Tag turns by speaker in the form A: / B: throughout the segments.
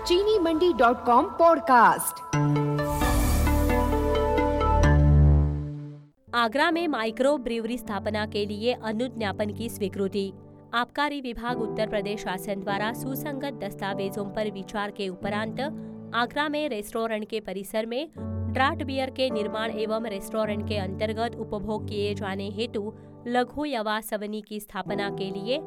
A: चीनीमंडी.com podcast.
B: Agra में micro brewery स्थापना के लिए अनुज्ञापन की स्वीकृति। आबकारी विभाग उत्तर प्रदेश शासन द्वारा सुसंगत दस्तावेजों पर विचार के उपरांत आगरा में रेस्टोरेंट के परिसर में ड्राफ्ट बियर के निर्माण एवं रेस्टोरेंट के अंतर्गत उपभोग किए जाने हेतु लघु यवा सवनी की स्थापना के लिए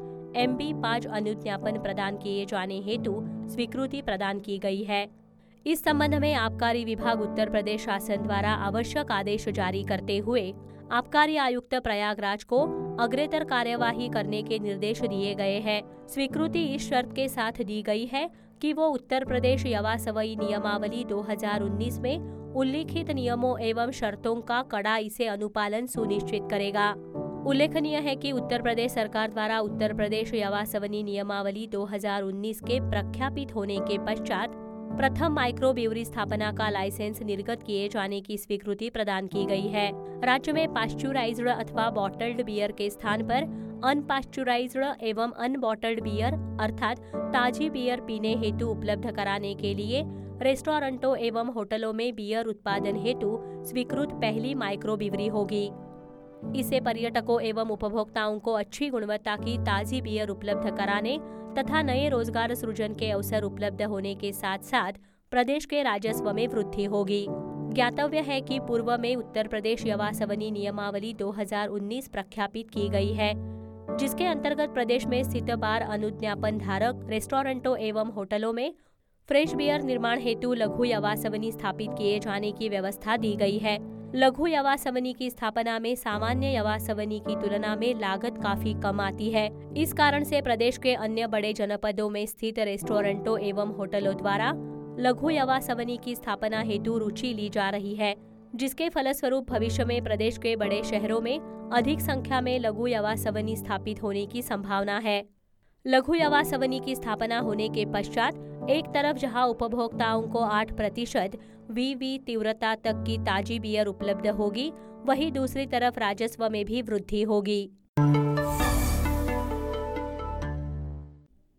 B: MB5 अनुज्ञापन प्रदान किए जाने हेतु स्वीकृति प्रदान की गई है। इस संबंध में आबकारी विभाग उत्तर प्रदेश शासन द्वारा आवश्यक आदेश जारी करते हुए आबकारी आयुक्त प्रयागराज को अग्रेतर कार्यवाही करने के निर्देश दिए गए हैं। स्वीकृति इस शर्त के साथ दी गई है कि वो उत्तर प्रदेश यवा सवई नियमावली 2019 में उल्लिखित नियमों एवं शर्तों का कड़ाई से अनुपालन सुनिश्चित करेगा। उल्लेखनीय है कि उत्तर प्रदेश सरकार द्वारा उत्तर प्रदेश यवा सवनी नियमावली 2019 के प्रख्यापित होने के पश्चात प्रथम माइक्रो ब्रीवरी स्थापना का लाइसेंस निर्गत किए जाने की स्वीकृति प्रदान की गई है। राज्य में पाश्चुराइज्ड अथवा बॉटल्ड बियर के स्थान पर अनपाश्चुराइज्ड एवं अनबॉटल्ड बियर अर्थात ताजी बियर पीने हेतु उपलब्ध कराने के लिए रेस्टोरेंटों एवं होटलों में बियर उत्पादन हेतु स्वीकृत पहली माइक्रो ब्रीवरी होगी। इससे पर्यटकों एवं उपभोक्ताओं को अच्छी गुणवत्ता की ताजी बियर उपलब्ध कराने तथा नए रोजगार सृजन के अवसर उपलब्ध होने के साथ साथ प्रदेश के राजस्व में वृद्धि होगी। ज्ञातव्य है कि पूर्व में उत्तर प्रदेश यवा सवनी नियमावली 2019 प्रख्यापित की गई है, जिसके अंतर्गत प्रदेश में स्थित बार अनुज्ञापन धारक रेस्टोरेंटों एवं होटलों में फ्रेश बियर निर्माण हेतु लघु यवा सवनी स्थापित किए जाने की व्यवस्था दी गई है। लघु यवा सवनी की स्थापना में सामान्य यवा सवनी की तुलना में लागत काफी कम आती है। इस कारण से प्रदेश के अन्य बड़े जनपदों में स्थित रेस्टोरेंटों एवं होटलों द्वारा लघु यवा सवनी की स्थापना हेतु रुचि ली जा रही है, जिसके फलस्वरूप भविष्य में प्रदेश के बड़े शहरों में अधिक संख्या में लघु यवा सवनी स्थापित होने की संभावना है। लघु यवा सवनी की स्थापना होने के पश्चात एक तरफ जहां उपभोक्ताओं को 8% VV तीव्रता तक की ताजी बियर उपलब्ध होगी, वहीं दूसरी तरफ राजस्व में भी वृद्धि होगी।